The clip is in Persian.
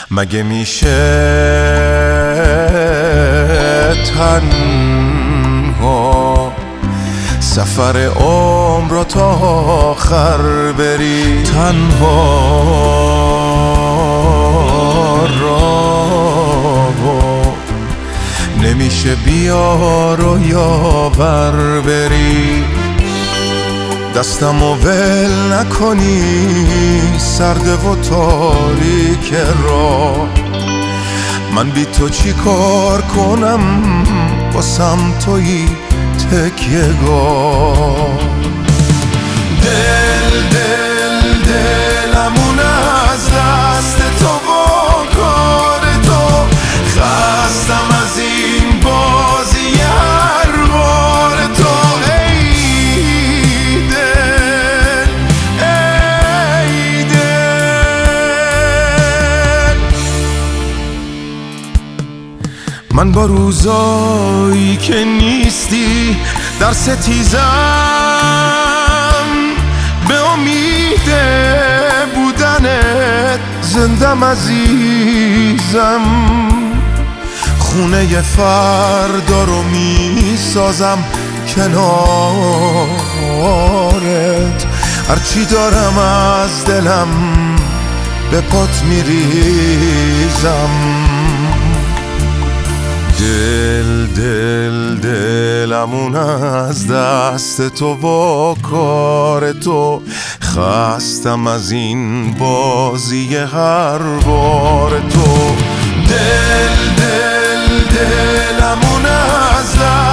مگه میشه تنها سفر عمر را تا آخر بری؟ تنها راهو نمیشه بیار و یاور بری. دستمو ول نکنی سرده و تاریک راه، من بی تو چی کار کنم واسم تویی تکیه‌گاه. دلمون از دست تو و کار تو، خستم از این بازی هر بار تو. ای دل ای دل، من با روزایی که نیستی در ستیزم، به امید بودنت زندم عزیزم. خونه فردا رو میسازم کنارت، هرچی دارم از دلم به پات میریزم. دلمون از دست تو و کار تو، خستم از این بازی هر بار تو. دلمون از دست